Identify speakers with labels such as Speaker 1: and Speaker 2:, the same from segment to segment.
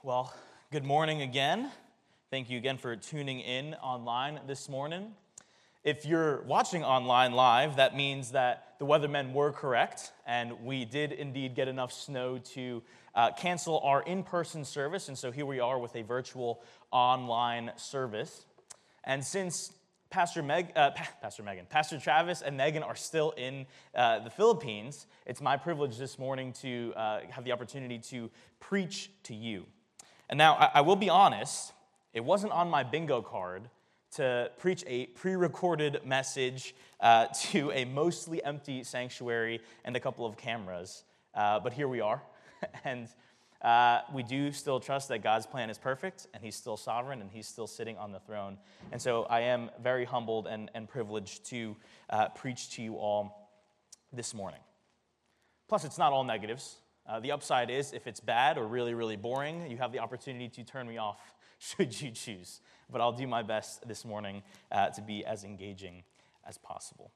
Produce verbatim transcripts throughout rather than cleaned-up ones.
Speaker 1: Well, good morning again. Thank you again for tuning in online this morning. If you're watching online live, that means that the weathermen were correct, and we did indeed get enough snow to uh, cancel our in-person service, and so here we are with a virtual online service. And since Pastor Meg, uh, pa- Pastor Megan, Pastor Travis and Megan are still in uh, the Philippines, it's my privilege this morning to uh, have the opportunity to preach to you. And now, I, I will be honest, it wasn't on my bingo card to preach a pre-recorded message uh, to a mostly empty sanctuary and a couple of cameras, uh, but here we are. and uh, we do still trust that God's plan is perfect, and He's still sovereign, and He's still sitting on the throne. And so I am very humbled and, and privileged to uh, preach to you all this morning. Plus, it's not all negatives. Uh, the upside is, if it's bad or really, really boring, you have the opportunity to turn me off should you choose. But I'll do my best this morning uh, to be as engaging as possible.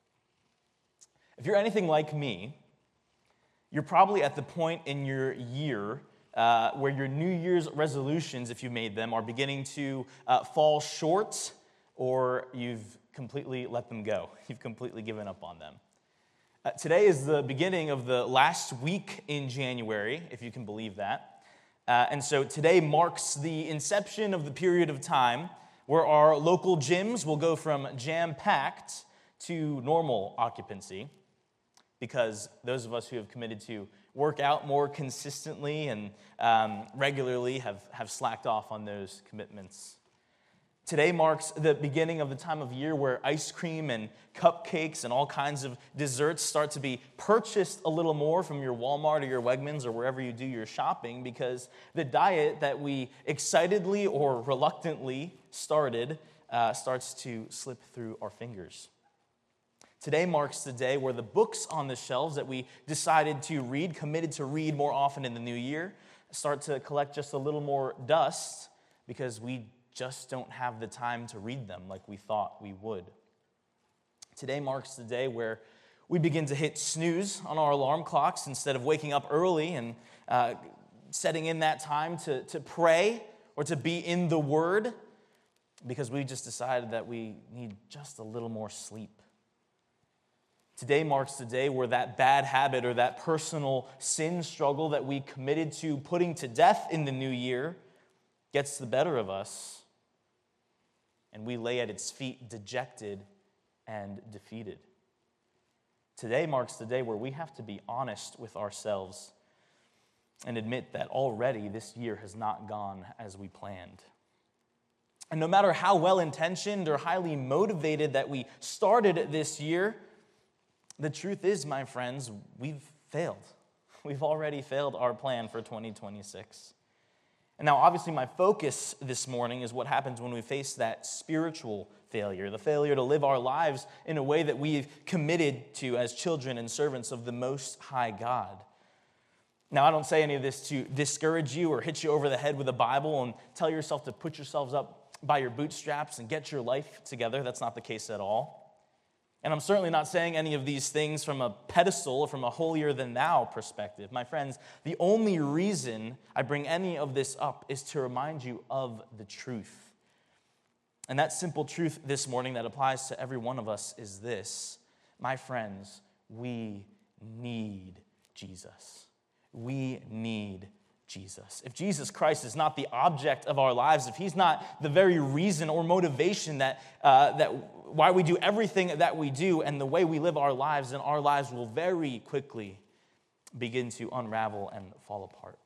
Speaker 1: If you're anything like me, you're probably at the point in your year uh, where your New Year's resolutions, if you made them, are beginning to uh, fall short, or you've completely let them go. You've completely given up on them. Uh, today is the beginning of the last week in January, if you can believe that. Uh, and so today marks the inception of the period of time where our local gyms will go from jam-packed to normal occupancy, because those of us who have committed to work out more consistently and um, regularly have, have slacked off on those commitments. Today marks the beginning of the time of year where ice cream and cupcakes and all kinds of desserts start to be purchased a little more from your Walmart or your Wegmans or wherever you do your shopping, because the diet that we excitedly or reluctantly started uh, starts to slip through our fingers. Today marks the day where the books on the shelves that we decided to read, committed to read more often in the new year, start to collect just a little more dust because we just don't have the time to read them like we thought we would. Today marks the day where we begin to hit snooze on our alarm clocks instead of waking up early and uh, setting in that time to, to pray or to be in the Word, because we just decided that we need just a little more sleep. Today marks the day where that bad habit or that personal sin struggle that we committed to putting to death in the new year gets the better of us, and we lay at its feet dejected and defeated. Today marks the day where we have to be honest with ourselves and admit that already this year has not gone as we planned. And no matter how well-intentioned or highly motivated that we started this year, the truth is, my friends, we've failed. We've already failed our plan for twenty twenty-six. And now, obviously, my focus this morning is what happens when we face that spiritual failure, the failure to live our lives in a way that we've committed to as children and servants of the Most High God. Now, I don't say any of this to discourage you or hit you over the head with a Bible and tell yourself to put yourselves up by your bootstraps and get your life together. That's not the case at all. And I'm certainly not saying any of these things from a pedestal or from a holier-than-thou perspective. My friends, the only reason I bring any of this up is to remind you of the truth. And that simple truth this morning that applies to every one of us is this: my friends, we need Jesus. We need Jesus. If Jesus Christ is not the object of our lives, if He's not the very reason or motivation that uh, that why we do everything that we do and the way we live our lives, then our lives will very quickly begin to unravel and fall apart.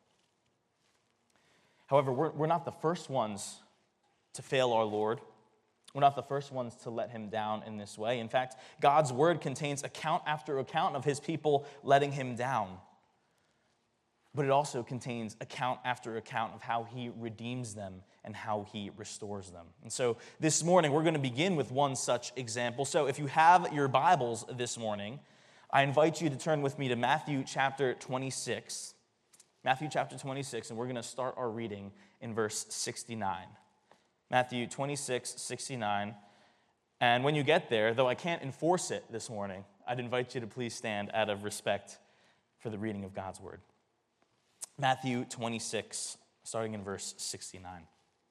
Speaker 1: However, we're, we're not the first ones to fail our Lord. We're not the first ones to let Him down in this way. In fact, God's Word contains account after account of His people letting Him down. But it also contains account after account of how He redeems them and how He restores them. And so this morning, we're going to begin with one such example. So if you have your Bibles this morning, I invite you to turn with me to Matthew chapter twenty-six. Matthew chapter twenty-six, and we're going to start our reading in verse sixty-nine. Matthew twenty-six, sixty-nine. And when you get there, though I can't enforce it this morning, I'd invite you to please stand out of respect for the reading of God's Word. Matthew twenty-six, starting in verse sixty-nine.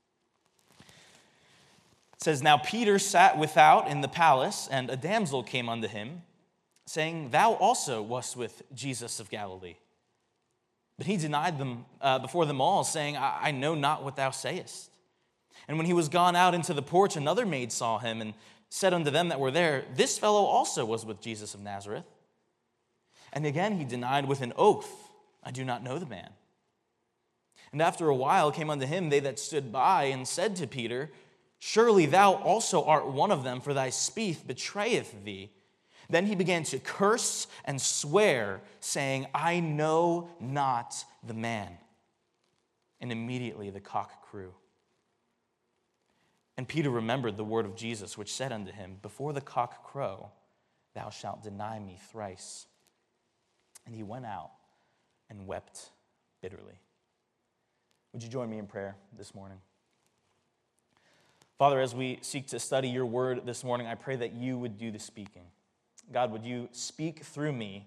Speaker 1: It says, "Now Peter sat without in the palace, and a damsel came unto him, saying, Thou also wast with Jesus of Galilee. But he denied them uh, before them all, saying, I-, I know not what thou sayest. And when he was gone out into the porch, another maid saw him, and said unto them that were there, This fellow also was with Jesus of Nazareth. And again he denied with an oath, I do not know the man. And after a while came unto him they that stood by, and said to Peter, Surely thou also art one of them, for thy speech betrayeth thee. Then he began to curse and swear, saying, I know not the man. And immediately the cock crew. And Peter remembered the word of Jesus, which said unto him, Before the cock crow, thou shalt deny me thrice. And he went out and wept bitterly." Would you join me in prayer this morning? Father, as we seek to study your word this morning, I pray that you would do the speaking. God, would you speak through me?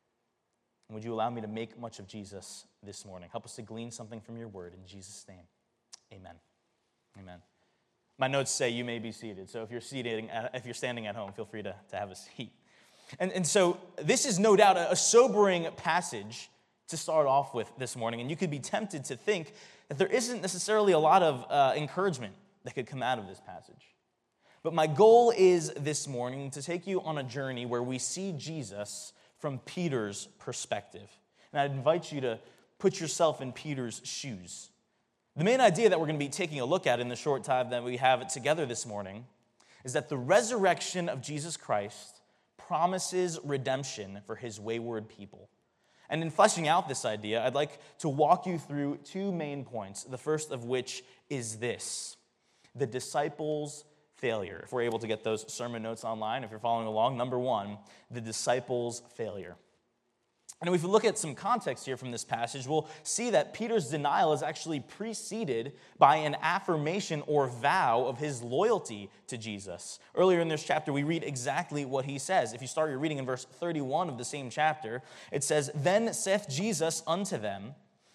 Speaker 1: And would you allow me to make much of Jesus this morning? Help us to glean something from your word. In Jesus' name, amen. Amen. My notes say you may be seated. So if you're seated, if you're standing at home, feel free to, to have a seat. And, and so this is no doubt a, a sobering passage to start off with this morning. And you could be tempted to think that there isn't necessarily a lot of uh, encouragement that could come out of this passage. But my goal is this morning to take you on a journey where we see Jesus from Peter's perspective. And I'd invite you to put yourself in Peter's shoes. The main idea that we're going to be taking a look at in the short time that we have together this morning is that the resurrection of Jesus Christ promises redemption for his wayward people. And in fleshing out this idea, I'd like to walk you through two main points, the first of which is this: the disciples' failure. If we're able to get those sermon notes online, if you're following along, number one, the disciples' failure. And if we look at some context here from this passage, we'll see that Peter's denial is actually preceded by an affirmation or vow of his loyalty to Jesus. Earlier in this chapter, we read exactly what he says. If you start your reading in verse thirty-one of the same chapter, it says, Then saith Jesus unto them,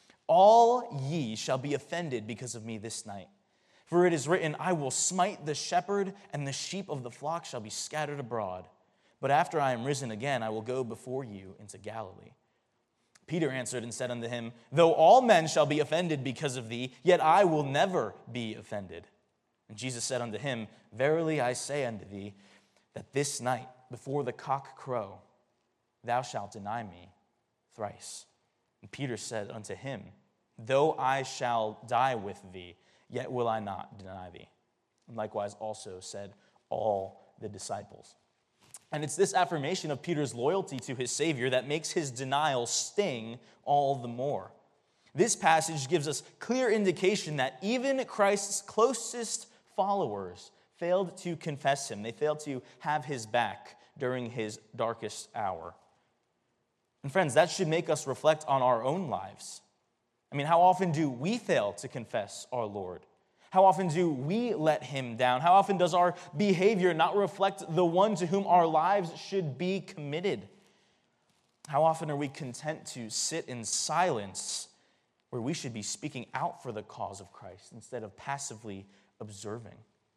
Speaker 1: All ye shall be offended because of me this night. For it is written, I will smite the shepherd, and the sheep of the flock shall be scattered abroad. But after I am risen again, I will go before you into Galilee. Peter answered and said unto him, Though all men shall be offended because of thee, yet I will never be offended. And Jesus said unto him, Verily I say unto thee, that this night, before the cock crow, thou shalt deny me thrice. And Peter said unto him, Though I shall die with thee, yet will I not deny thee. And likewise also said all the disciples. And it's this affirmation of Peter's loyalty to his Savior that makes his denial sting all the more. This passage gives us clear indication that even Christ's closest followers failed to confess him. They failed to have his back during his darkest hour. And friends, that should make us reflect on our own lives. I mean, how often do we fail to confess our Lord? How often do we let him down? How often does our behavior not reflect the one to whom our lives should be committed? How often are we content to sit in silence where we should be speaking out for the cause of Christ instead of passively observing?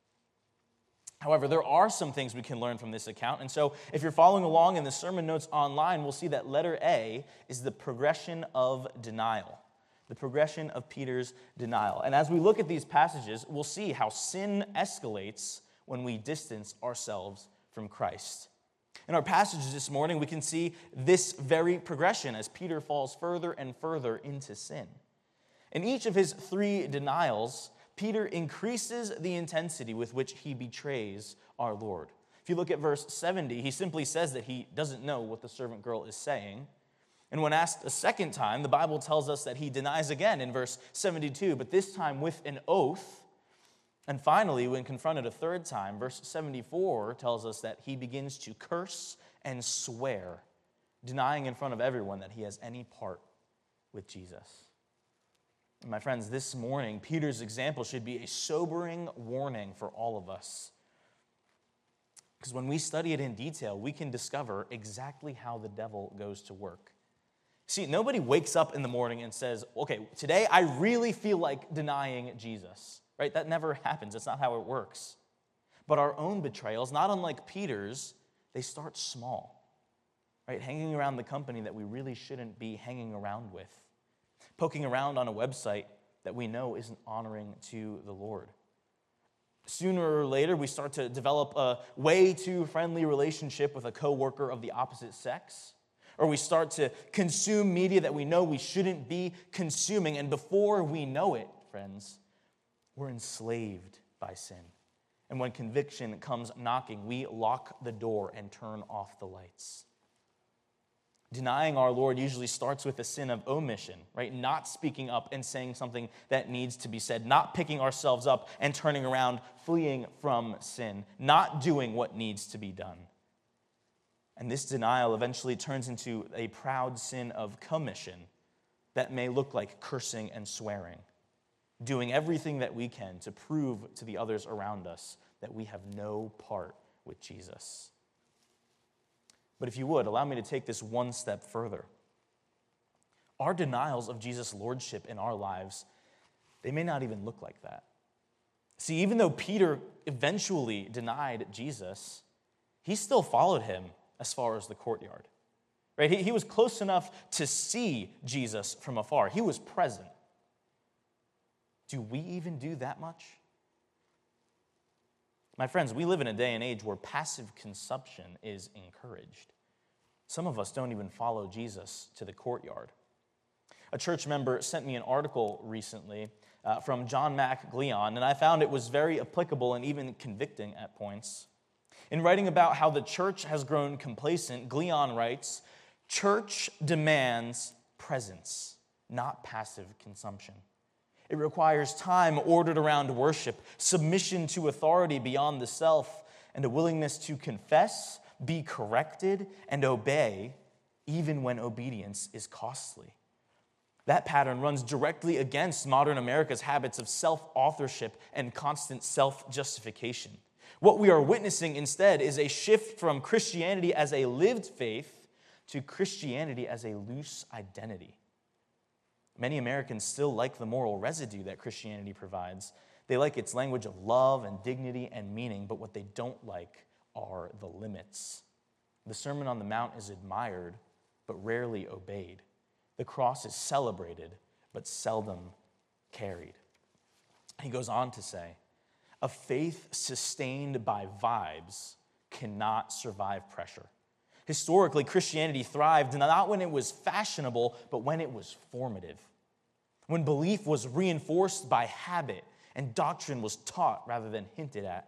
Speaker 1: However, there are some things we can learn from this account. And so if you're following along in the sermon notes online, we'll see that letter A is the progression of denial. The progression of Peter's denial. And as we look at these passages, we'll see how sin escalates when we distance ourselves from Christ. In our passages this morning, we can see this very progression as Peter falls further and further into sin. In each of his three denials, Peter increases the intensity with which he betrays our Lord. If you look at verse seventy, he simply says that he doesn't know what the servant girl is saying. And when asked a second time, the Bible tells us that he denies again in verse seventy-two, but this time with an oath. And finally, when confronted a third time, verse seventy-four tells us that he begins to curse and swear, denying in front of everyone that he has any part with Jesus. And my friends, this morning, Peter's example should be a sobering warning for all of us. Because when we study it in detail, we can discover exactly how the devil goes to work. See, nobody wakes up in the morning and says, okay, today I really feel like denying Jesus, right? That never happens. That's not how it works. But our own betrayals, not unlike Peter's, they start small, right? Hanging around the company that we really shouldn't be hanging around with. Poking around on a website that we know isn't honoring to the Lord. Sooner or later, we start to develop a way too friendly relationship with a coworker of the opposite sex. Or we start to consume media that we know we shouldn't be consuming. And before we know it, friends, we're enslaved by sin. And when conviction comes knocking, we lock the door and turn off the lights. Denying our Lord usually starts with a sin of omission, right? Not speaking up and saying something that needs to be said. Not picking ourselves up and turning around, fleeing from sin. Not doing what needs to be done. And this denial eventually turns into a proud sin of commission that may look like cursing and swearing, doing everything that we can to prove to the others around us that we have no part with Jesus. But if you would, allow me to take this one step further. Our denials of Jesus' lordship in our lives, they may not even look like that. See, even though Peter eventually denied Jesus, he still followed him as far as the courtyard, right? He, he was close enough to see Jesus from afar. He was present. Do we even do that much? My friends, we live in a day and age where passive consumption is encouraged. Some of us don't even follow Jesus to the courtyard. A church member sent me an article recently uh, from John Mack Gleon, and I found it was very applicable and even convicting at points. In writing about how the church has grown complacent, Gleon writes, "Church demands presence, not passive consumption. It requires time ordered around worship, submission to authority beyond the self, and a willingness to confess, be corrected, and obey, even when obedience is costly." That pattern runs directly against modern America's habits of self-authorship and constant self-justification. What we are witnessing instead is a shift from Christianity as a lived faith to Christianity as a loose identity. Many Americans still like the moral residue that Christianity provides. They like its language of love and dignity and meaning, but what they don't like are the limits. The Sermon on the Mount is admired, but rarely obeyed. The cross is celebrated, but seldom carried. He goes on to say, "A faith sustained by vibes cannot survive pressure. Historically, Christianity thrived not when it was fashionable, but when it was formative. When belief was reinforced by habit and doctrine was taught rather than hinted at,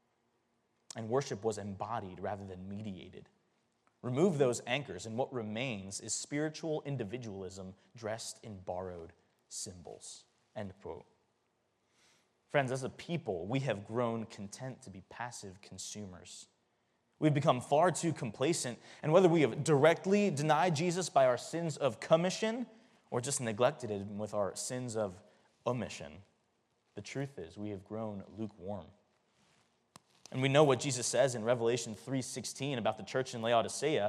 Speaker 1: and worship was embodied rather than mediated. Remove those anchors, and what remains is spiritual individualism dressed in borrowed symbols." End quote. Friends, as a people, we have grown content to be passive consumers. We've become far too complacent, and whether we have directly denied Jesus by our sins of commission or just neglected him with our sins of omission, the truth is we have grown lukewarm. And we know what Jesus says in Revelation three sixteen about the church in Laodicea.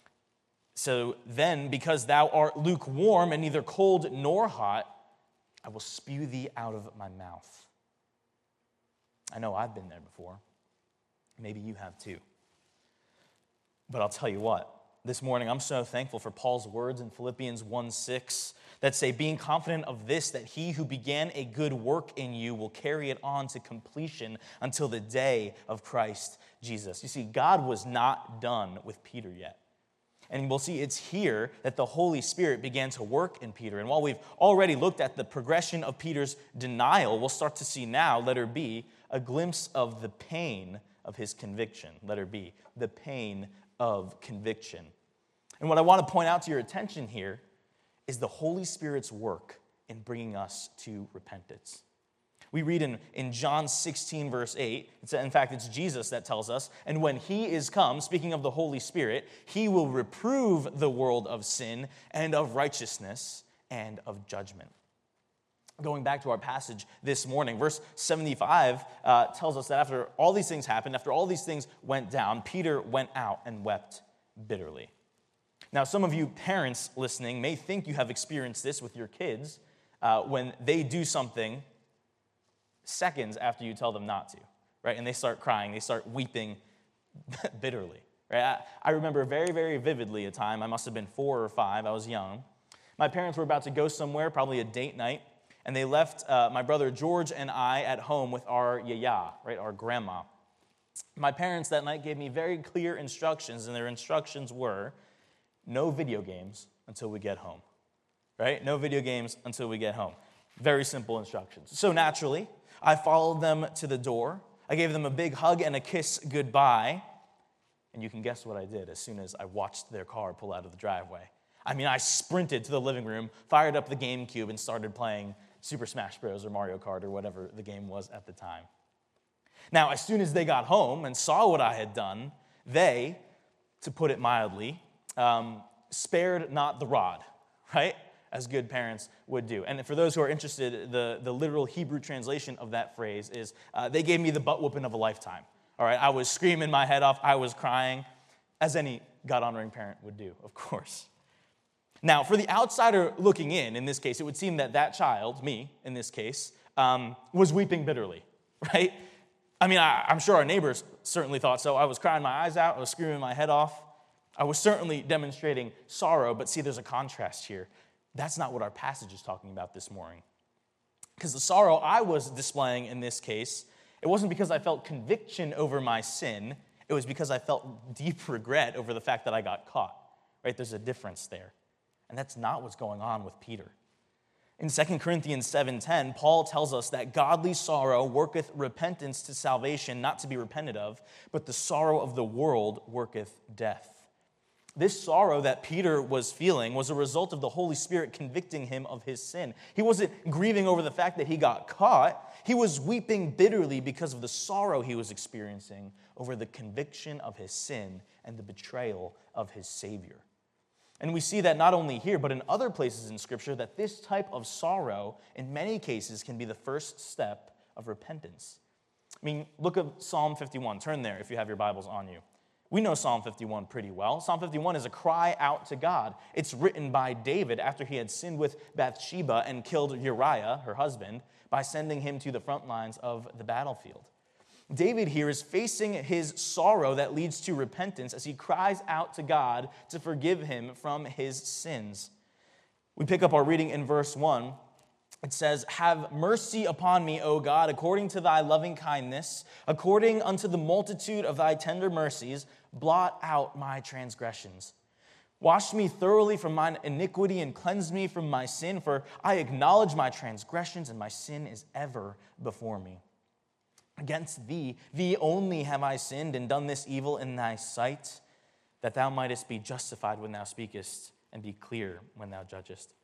Speaker 1: "So then, because thou art lukewarm and neither cold nor hot, I will spew thee out of my mouth." I know I've been there before. Maybe you have too. But I'll tell you what, this morning I'm so thankful for Paul's words in Philippians one six that say, "Being confident of this, that he who began a good work in you will carry it on to completion until the day of Christ Jesus." You see, God was not done with Peter yet. And we'll see it's here that the Holy Spirit began to work in Peter. And while we've already looked at the progression of Peter's denial, we'll start to see now, letter B, a glimpse of the pain of his conviction. Letter B, the pain of conviction. And what I want to point out to your attention here is the Holy Spirit's work in bringing us to repentance. We read in, in John sixteen, verse eight, it's, in fact, it's Jesus that tells us, "And when he is come," speaking of the Holy Spirit, "he will reprove the world of sin and of righteousness and of judgment." Going back to our passage this morning, verse seventy-five uh, tells us that after all these things happened, after all these things went down, Peter went out and wept bitterly. Now, some of you parents listening may think you have experienced this with your kids uh, when they do something seconds after you tell them not to, right? And they start crying, they start weeping bitterly, right? I, I remember very, very vividly a time, I must have been four or five, I was young. My parents were about to go somewhere, probably a date night, and they left uh, my brother George and I at home with our yaya, right, our grandma. My parents that night gave me very clear instructions, and their instructions were, no video games until we get home, right? No video games until we get home. Very simple instructions. So naturally, I followed them to the door. I gave them a big hug and a kiss goodbye. And you can guess what I did as soon as I watched their car pull out of the driveway. I mean, I sprinted to the living room, fired up the GameCube, and started playing Super Smash Bros. Or Mario Kart or whatever the game was at the time. Now, as soon as they got home and saw what I had done, they, to put it mildly, um, spared not the rod, right? As good parents would do. And for those who are interested, the, the literal Hebrew translation of that phrase is, uh, they gave me the butt whooping of a lifetime. All right, I was screaming my head off, I was crying, as any God-honoring parent would do, of course. Now, for the outsider looking in, in this case, it would seem that that child, me in this case, um, was weeping bitterly, right? I mean, I, I'm sure our neighbors certainly thought so. I was crying my eyes out, I was screaming my head off. I was certainly demonstrating sorrow, but see, there's a contrast here. That's not what our passage is talking about this morning. Because the sorrow I was displaying in this case, it wasn't because I felt conviction over my sin. It was because I felt deep regret over the fact that I got caught. Right? There's a difference there. And that's not what's going on with Peter. In Second Corinthians seven ten, Paul tells us that godly sorrow worketh repentance to salvation, not to be repented of, but the sorrow of the world worketh death. This sorrow that Peter was feeling was a result of the Holy Spirit convicting him of his sin. He wasn't grieving over the fact that he got caught. He was weeping bitterly because of the sorrow he was experiencing over the conviction of his sin and the betrayal of his Savior. And we see that not only here, but in other places in Scripture, that this type of sorrow, in many cases, can be the first step of repentance. I mean, look at Psalm fifty-one. Turn there if you have your Bibles on you. We know Psalm fifty-one pretty well. Psalm fifty-one is a cry out to God. It's written by David after he had sinned with Bathsheba and killed Uriah, her husband, by sending him to the front lines of the battlefield. David here is facing his sorrow that leads to repentance as he cries out to God to forgive him from his sins. We pick up our reading in verse one. It says, "Have mercy upon me, O God, according to thy loving kindness, according unto the multitude of thy tender mercies, blot out my transgressions. Wash me thoroughly from mine iniquity and cleanse me from my sin, for I acknowledge my transgressions, and my sin is ever before me. Against thee, thee only have I sinned and done this evil in thy sight, that thou mightest be justified when thou speakest and be clear when thou judgest."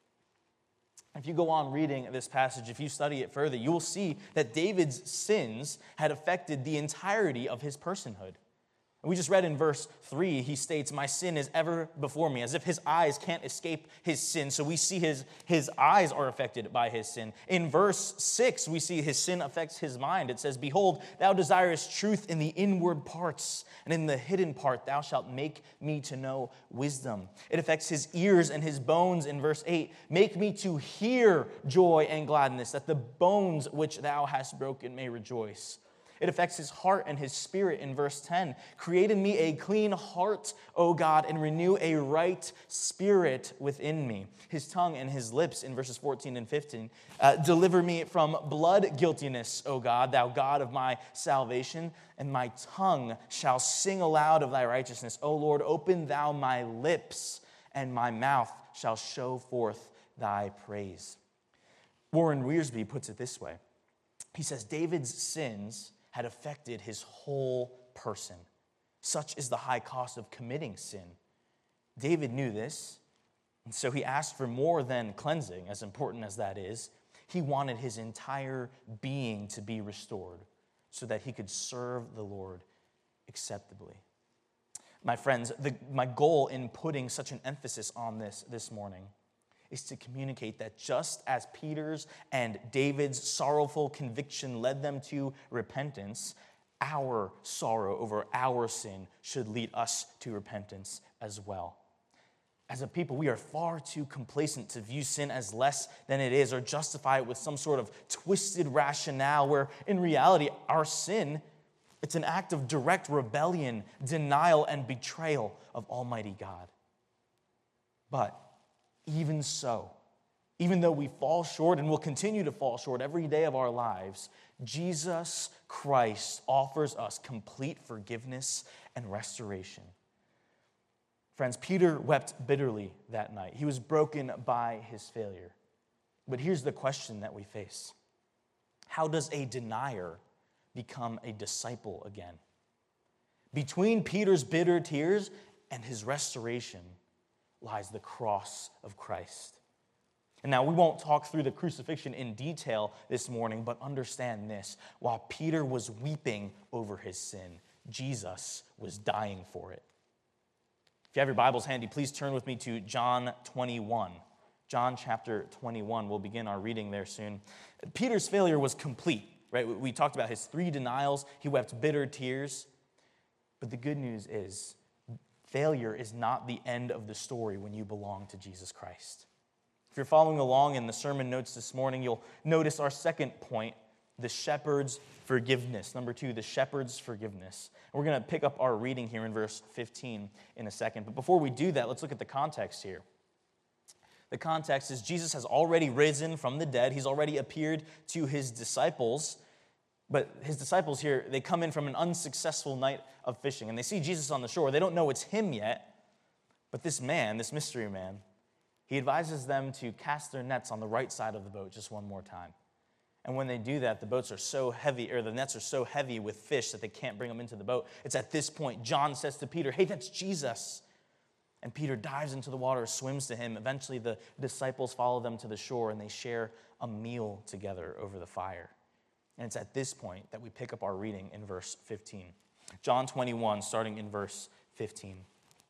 Speaker 1: If you go on reading this passage, if you study it further, you will see that David's sins had affected the entirety of his personhood. We just read in verse three, he states, "My sin is ever before me," as if his eyes can't escape his sin. So we see his, his eyes are affected by his sin. In verse six, we see his sin affects his mind. It says, "Behold, thou desirest truth in the inward parts, and in the hidden part thou shalt make me to know wisdom." It affects his ears and his bones in verse eight. "Make me to hear joy and gladness, that the bones which thou hast broken may rejoice." It affects his heart and his spirit in verse ten. "Create in me a clean heart, O God, and renew a right spirit within me." His tongue and his lips in verses fourteen and fifteen. Uh, "Deliver me from blood guiltiness, O God, thou God of my salvation, and my tongue shall sing aloud of thy righteousness. O Lord, open thou my lips, and my mouth shall show forth thy praise." Warren Wiersbe puts it this way. He says, David's sins had affected his whole person. Such is the high cost of committing sin. David knew this, and so he asked for more than cleansing, as important as that is. He wanted his entire being to be restored so that he could serve the Lord acceptably. My friends, the, my goal in putting such an emphasis on this this morning is to communicate that just as Peter's and David's sorrowful conviction led them to repentance, our sorrow over our sin should lead us to repentance as well. As a people, we are far too complacent to view sin as less than it is or justify it with some sort of twisted rationale where in reality, our sin, it's an act of direct rebellion, denial, and betrayal of Almighty God. But even so, even though we fall short and will continue to fall short every day of our lives, Jesus Christ offers us complete forgiveness and restoration. Friends, Peter wept bitterly that night. He was broken by his failure. But here's the question that we face. How does a denier become a disciple again? Between Peter's bitter tears and his restoration lies the cross of Christ. And now we won't talk through the crucifixion in detail this morning, but understand this. While Peter was weeping over his sin, Jesus was dying for it. If you have your Bibles handy, please turn with me to John twenty-one. John chapter twenty-one. We'll begin our reading there soon. Peter's failure was complete, right? We talked about his three denials. He wept bitter tears. But the good news is, failure is not the end of the story when you belong to Jesus Christ. If you're following along in the sermon notes this morning, you'll notice our second point, the shepherd's forgiveness. Number two, the shepherd's forgiveness. We're going to pick up our reading here in verse fifteen in a second. But before we do that, let's look at the context here. The context is Jesus has already risen from the dead. He's already appeared to his disciples. But his disciples here, they come in from an unsuccessful night of fishing. And they see Jesus on the shore. They don't know it's him yet. But this man, this mystery man, he advises them to cast their nets on the right side of the boat just one more time. And when they do that, the boats are so heavy, or the nets are so heavy with fish that they can't bring them into the boat. It's at this point, John says to Peter, "Hey, that's Jesus." And Peter dives into the water, swims to him. Eventually, the disciples follow them to the shore, and they share a meal together over the fire. And it's at this point that we pick up our reading in verse fifteen. John twenty-one, starting in verse fifteen.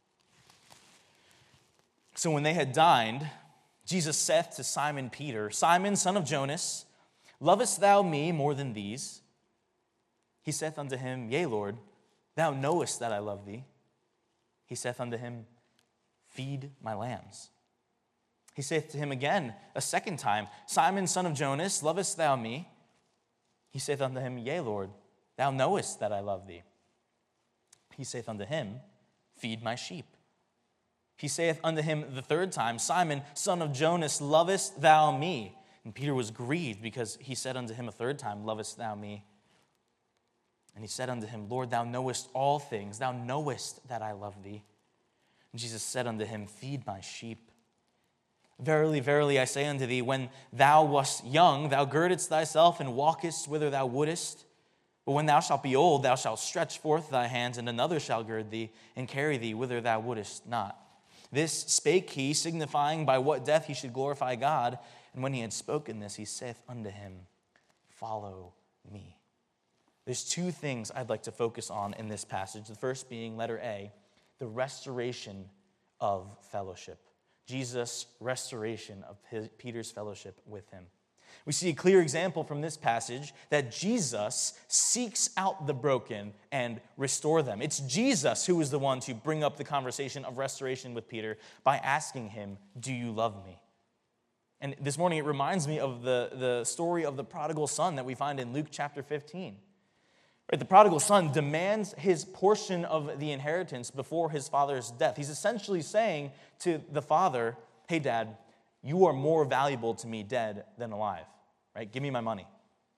Speaker 1: So when they had dined, Jesus saith to Simon Peter, "Simon, son of Jonas, lovest thou me more than these?" He saith unto him, "Yea, Lord, thou knowest that I love thee." He saith unto him, "Feed my lambs." He saith to him again a second time, "Simon, son of Jonas, lovest thou me?" He saith unto him, "Yea, Lord, thou knowest that I love thee." He saith unto him, "Feed my sheep." He saith unto him the third time, "Simon, son of Jonas, lovest thou me?" And Peter was grieved because he said unto him a third time, "Lovest thou me?" And he said unto him, "Lord, thou knowest all things. Thou knowest that I love thee." And Jesus said unto him, "Feed my sheep. Verily, verily, I say unto thee, when thou wast young, thou girdedst thyself and walkest whither thou wouldest. But when thou shalt be old, thou shalt stretch forth thy hands, and another shall gird thee and carry thee whither thou wouldest not." This spake he, signifying by what death he should glorify God. And when he had spoken this, he saith unto him, "Follow me." There's two things I'd like to focus on in this passage. The first being, letter A, the restoration of fellowship. Jesus' restoration of his, Peter's fellowship with him. We see a clear example from this passage that Jesus seeks out the broken and restore them. It's Jesus who is the one to bring up the conversation of restoration with Peter by asking him, "Do you love me?" And this morning it reminds me of the, the story of the prodigal son that we find in Luke chapter fifteen. Right, the prodigal son demands his portion of the inheritance before his father's death. He's essentially saying to the father, "Hey, Dad, you are more valuable to me dead than alive. Right? Give me my money."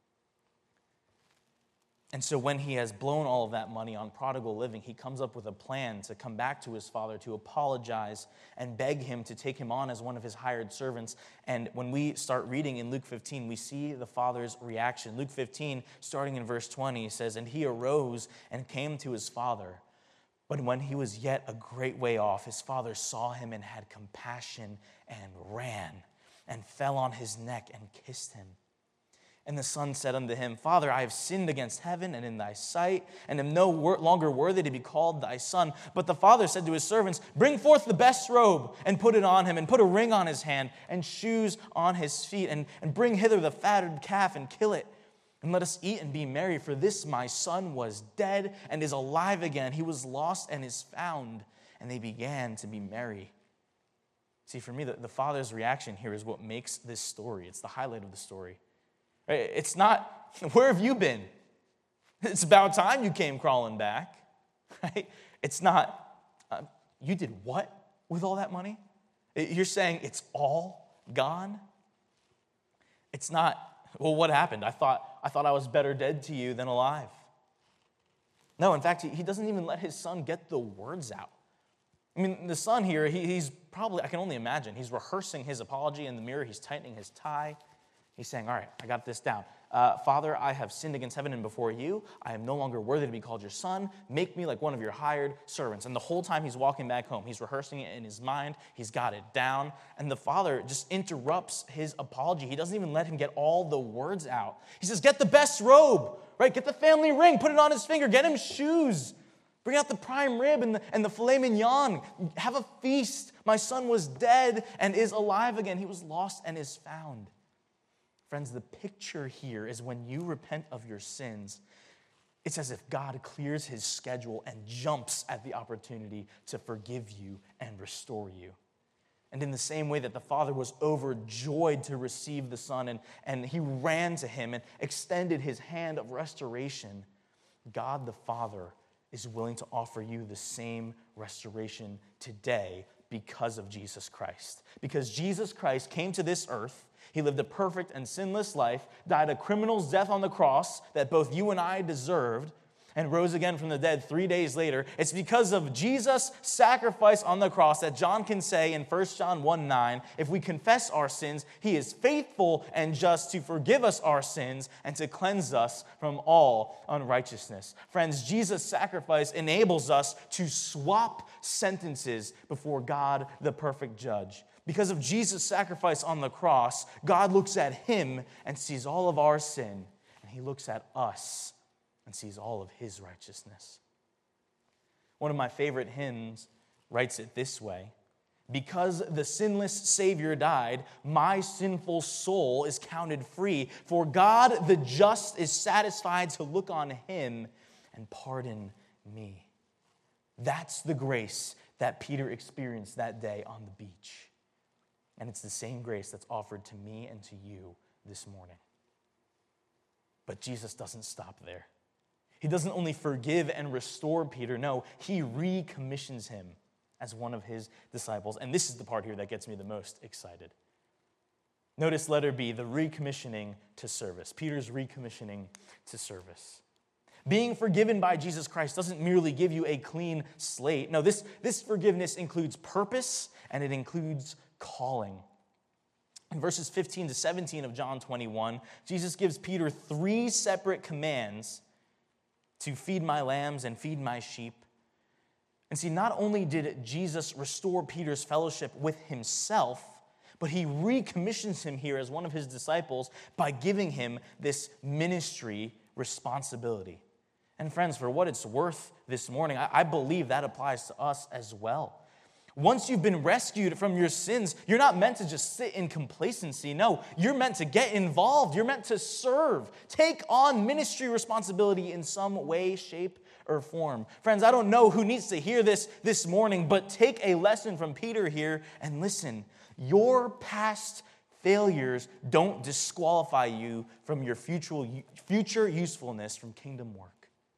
Speaker 1: And so when he has blown all of that money on prodigal living, he comes up with a plan to come back to his father, to apologize and beg him to take him on as one of his hired servants. And when we start reading in Luke fifteen, we see the father's reaction. Luke fifteen, starting in verse twenty, says, "And he arose and came to his father. But when he was yet a great way off, his father saw him and had compassion and ran and fell on his neck and kissed him. And the son said unto him, Father, I have sinned against heaven and in thy sight, and am no wor- longer worthy to be called thy son. But the father said to his servants, Bring forth the best robe, and put it on him, and put a ring on his hand, and shoes on his feet, and, and bring hither the fatted calf, and kill it. And let us eat and be merry, for this my son was dead, and is alive again. He was lost and is found. And they began to be merry. See, for me, the, the father's reaction here is what makes this story. It's the highlight of the story. Right? It's not, where have you been? It's about time you came crawling back. Right? It's not, uh, you did what with all that money? You're saying it's all gone? It's not, well, what happened? I thought I thought I was better dead to you than alive. No, in fact, he, he doesn't even let his son get the words out. I mean, the son here, he, he's probably, I can only imagine, he's rehearsing his apology in the mirror. He's tightening his tie. He's saying, all right, I got this down. Uh, Father, I have sinned against heaven and before you. I am no longer worthy to be called your son. Make me like one of your hired servants. And the whole time he's walking back home, he's rehearsing it in his mind. He's got it down. And the father just interrupts his apology. He doesn't even let him get all the words out. He says, get the best robe, right? Get the family ring, put it on his finger, get him shoes. Bring out the prime rib and the, and the filet mignon. Have a feast. My son was dead and is alive again. He was lost and is found. Friends, the picture here is when you repent of your sins, it's as if God clears his schedule and jumps at the opportunity to forgive you and restore you. And in the same way that the Father was overjoyed to receive the Son and, and he ran to him and extended his hand of restoration, God the Father is willing to offer you the same restoration today because of Jesus Christ. Because Jesus Christ came to this earth, he lived a perfect and sinless life, died a criminal's death on the cross that both you and I deserved, and rose again from the dead three days later. It's because of Jesus' sacrifice on the cross that John can say in First John one nine, if we confess our sins, he is faithful and just to forgive us our sins and to cleanse us from all unrighteousness. Friends, Jesus' sacrifice enables us to swap sentences before God, the perfect judge. Because of Jesus' sacrifice on the cross, God looks at him and sees all of our sin, and he looks at us and sees all of his righteousness. One of my favorite hymns writes it this way: because the sinless Savior died, my sinful soul is counted free. For God the just is satisfied to look on him and pardon me. That's the grace that Peter experienced that day on the beach. And it's the same grace that's offered to me and to you this morning. But Jesus doesn't stop there. He doesn't only forgive and restore Peter. No, he recommissions him as one of his disciples. And this is the part here that gets me the most excited. Notice letter B, the recommissioning to service. Peter's recommissioning to service. Being forgiven by Jesus Christ doesn't merely give you a clean slate. No, this, this forgiveness includes purpose and it includes calling. In verses fifteen to seventeen of John twenty-one, Jesus gives Peter three separate commands to feed my lambs and feed my sheep. And see, not only did Jesus restore Peter's fellowship with himself, but he recommissions him here as one of his disciples by giving him this ministry responsibility. And friends, for what it's worth this morning, I, I believe that applies to us as well. Once you've been rescued from your sins, you're not meant to just sit in complacency. No, you're meant to get involved. You're meant to serve. Take on ministry responsibility in some way, shape, or form. Friends, I don't know who needs to hear this this morning, but take a lesson from Peter here and listen. Your past failures don't disqualify you from your future, future usefulness from kingdom work.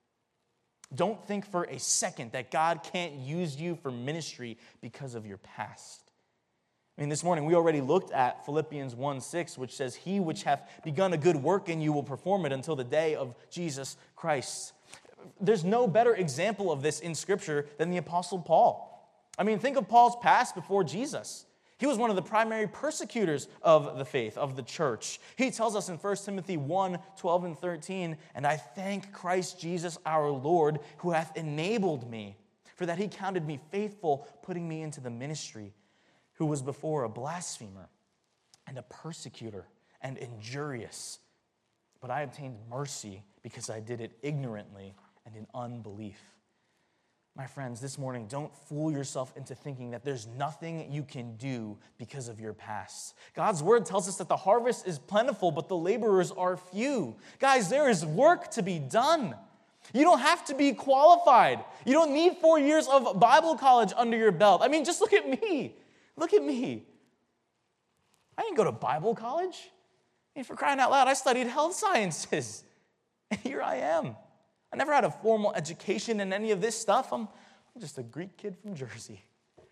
Speaker 1: Don't think for a second that God can't use you for ministry because of your past. I mean, this morning we already looked at Philippians one six, which says, he which hath begun a good work in you will perform it until the day of Jesus Christ. There's no better example of this in Scripture than the Apostle Paul. I mean, think of Paul's past before Jesus. He was one of the primary persecutors of the faith, of the church. He tells us in First Timothy one twelve and thirteen, and I thank Christ Jesus our Lord, who hath enabled me, for that he counted me faithful, putting me into the ministry, who was before a blasphemer and a persecutor and injurious. But I obtained mercy because I did it ignorantly and in unbelief. My friends, this morning, don't fool yourself into thinking that there's nothing you can do because of your past. God's word tells us that the harvest is plentiful, but the laborers are few. Guys, there is work to be done. You don't have to be qualified. You don't need four years of Bible college under your belt. I mean, just look at me. Look at me. I didn't go to Bible college. I mean, for crying out loud, I studied health sciences. And here I am. I never had a formal education in any of this stuff. I'm, I'm just a Greek kid from Jersey.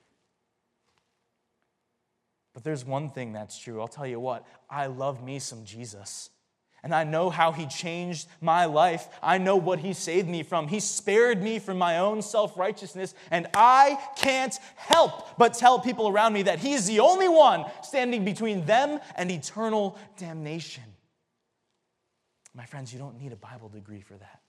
Speaker 1: But there's one thing that's true. I'll tell you what. I love me some Jesus. And I know how he changed my life. I know what he saved me from. He spared me from my own self-righteousness. And I can't help but tell people around me that he is the only one standing between them and eternal damnation. My friends, you don't need a Bible degree for that.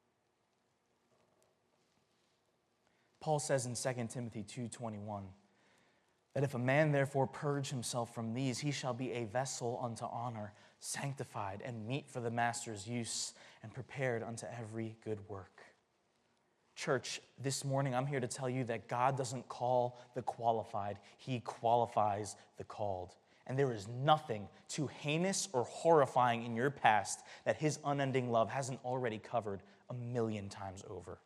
Speaker 1: Paul says in Second Timothy two twenty-one, that if a man therefore purge himself from these, he shall be a vessel unto honor, sanctified and meet for the master's use, and prepared unto every good work. Church, this morning I'm here to tell you that God doesn't call the qualified, he qualifies the called. And there is nothing too heinous or horrifying in your past that his unending love hasn't already covered a million times over.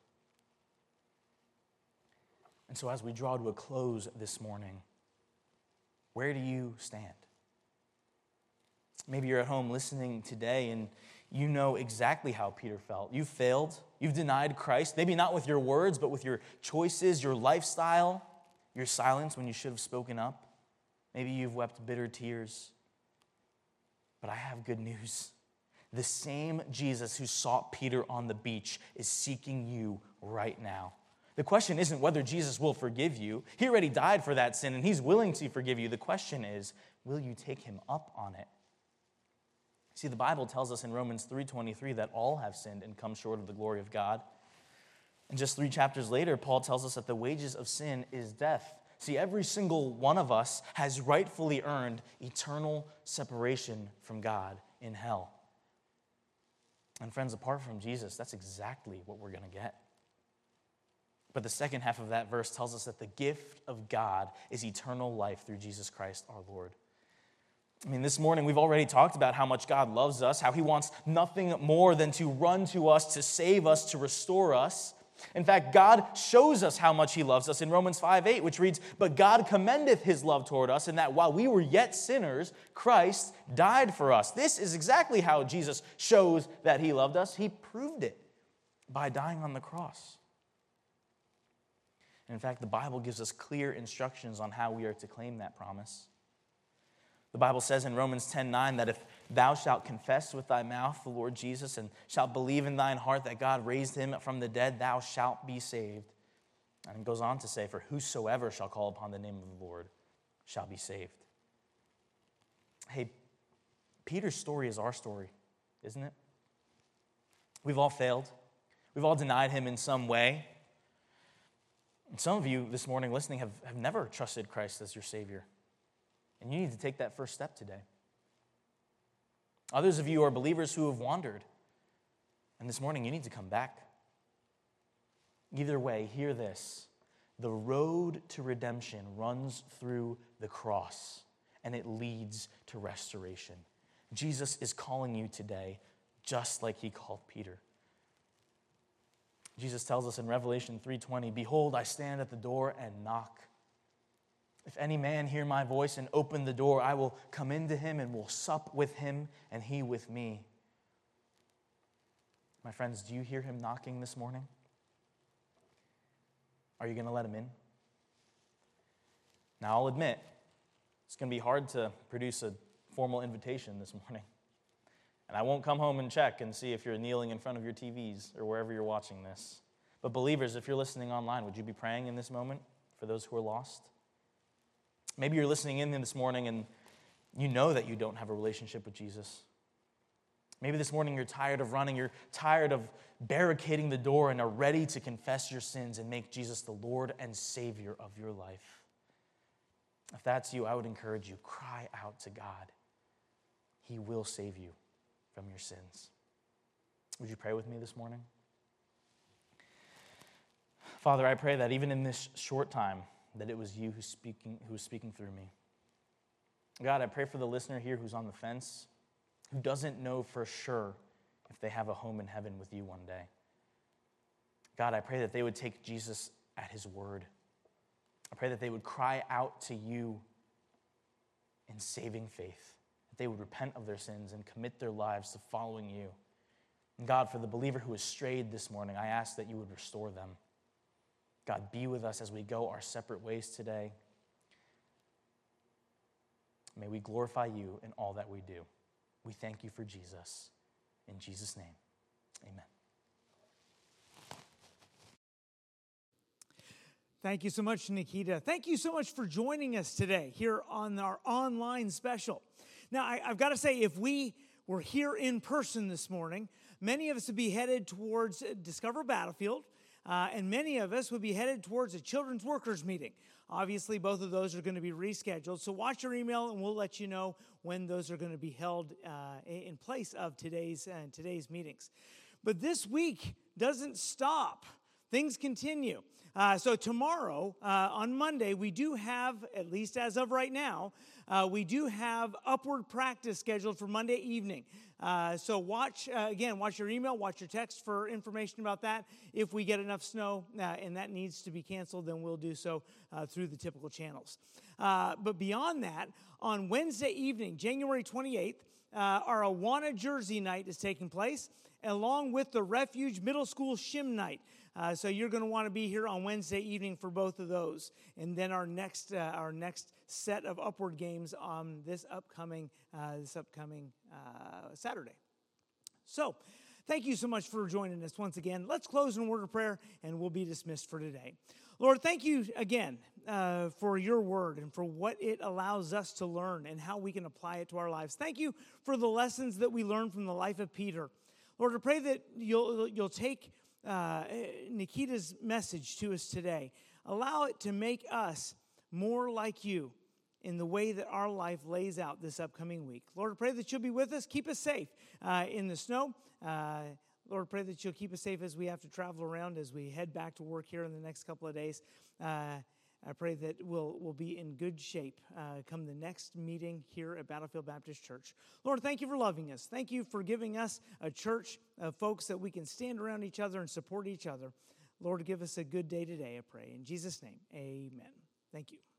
Speaker 1: And so as we draw to a close this morning, where do you stand? Maybe you're at home listening today and you know exactly how Peter felt. You failed. You've denied Christ. Maybe not with your words, but with your choices, your lifestyle, your silence when you should have spoken up. Maybe you've wept bitter tears. But I have good news. The same Jesus who sought Peter on the beach is seeking you right now. The question isn't whether Jesus will forgive you. He already died for that sin, and he's willing to forgive you. The question is, will you take him up on it? See, the Bible tells us in Romans three twenty-three that all have sinned and come short of the glory of God. And just three chapters later, Paul tells us that the wages of sin is death. See, every single one of us has rightfully earned eternal separation from God in hell. And friends, apart from Jesus, that's exactly what we're going to get. But the second half of that verse tells us that the gift of God is eternal life through Jesus Christ our Lord. I mean, this morning we've already talked about how much God loves us, how he wants nothing more than to run to us, to save us, to restore us. In fact, God shows us how much he loves us in Romans five eight, which reads, "But God commendeth his love toward us, in that while we were yet sinners, Christ died for us." This is exactly how Jesus shows that he loved us. He proved it by dying on the cross. And in fact, the Bible gives us clear instructions on how we are to claim that promise. The Bible says in Romans ten nine that if thou shalt confess with thy mouth the Lord Jesus and shalt believe in thine heart that God raised him from the dead, thou shalt be saved. And it goes on to say, for whosoever shall call upon the name of the Lord shall be saved. Hey, Peter's story is our story, isn't it? We've all failed. We've all denied him in some way. And some of you this morning listening have, have never trusted Christ as your Savior. And you need to take that first step today. Others of you are believers who have wandered. And this morning you need to come back. Either way, hear this. The road to redemption runs through the cross, and it leads to restoration. Jesus is calling you today, just like he called Peter. Jesus tells us in Revelation three twenty, "Behold, I stand at the door and knock. If any man hear my voice and open the door, I will come into him and will sup with him and he with me." My friends, do you hear him knocking this morning? Are you going to let him in? Now, I'll admit, it's going to be hard to produce a formal invitation this morning. And I won't come home and check and see if you're kneeling in front of your T Vs or wherever you're watching this. But believers, if you're listening online, would you be praying in this moment for those who are lost? Maybe you're listening in this morning and you know that you don't have a relationship with Jesus. Maybe this morning you're tired of running, you're tired of barricading the door and are ready to confess your sins and make Jesus the Lord and Savior of your life. If that's you, I would encourage you, cry out to God. He will save you from your sins. Would you pray with me this morning? Father, I pray that even in this short time, that it was you who's speaking, who was speaking through me. God, I pray for the listener here who's on the fence, who doesn't know for sure if they have a home in heaven with you one day. God, I pray that they would take Jesus at his word. I pray that they would cry out to you in saving faith, that they would repent of their sins and commit their lives to following you. And God, for the believer who has strayed this morning, I ask that you would restore them. God, be with us as we go our separate ways today. May we glorify you in all that we do. We thank you for Jesus. In Jesus' name, amen.
Speaker 2: Thank you so much, Nikita. Thank you so much for joining us today here on our online special. Now, I, I've got to say, if we were here in person this morning, many of us would be headed towards Discover Battlefield, uh, and many of us would be headed towards a children's workers meeting. Obviously, both of those are going to be rescheduled, so watch your email, and we'll let you know when those are going to be held uh, in place of today's uh, today's meetings. But this week doesn't stop. Things continue. Uh, so tomorrow, uh, on Monday, we do have, at least as of right now, uh, we do have Upward practice scheduled for Monday evening. Uh, so watch, uh, again, watch your email, watch your text for information about that. If we get enough snow uh, and that needs to be canceled, then we'll do so uh, through the typical channels. Uh, but beyond that, on Wednesday evening, January twenty-eighth, uh, our Awana Jersey night is taking place, along with the Refuge Middle School Shim night. Uh, so you're going to want to be here on Wednesday evening for both of those, and then our next uh, our next set of Upward games on this upcoming uh, this upcoming uh, Saturday. So, thank you so much for joining us once again. Let's close in a word of prayer, and we'll be dismissed for today. Lord, thank you again uh, for your word and for what it allows us to learn and how we can apply it to our lives. Thank you for the lessons that we learned from the life of Peter. Lord, I pray that you'll you'll take uh, Nikita's message to us today. Allow it to make us more like you in the way that our life lays out this upcoming week. Lord, I pray that you'll be with us. Keep us safe uh, in the snow. Uh, Lord, I pray that you'll keep us safe as we have to travel around, as we head back to work here in the next couple of days. Uh, I pray that we'll, we'll be in good shape uh, come the next meeting here at Battlefield Baptist Church. Lord, thank you for loving us. Thank you for giving us a church of folks that we can stand around each other and support each other. Lord, give us a good day today, I pray. In Jesus' name, amen. Thank you.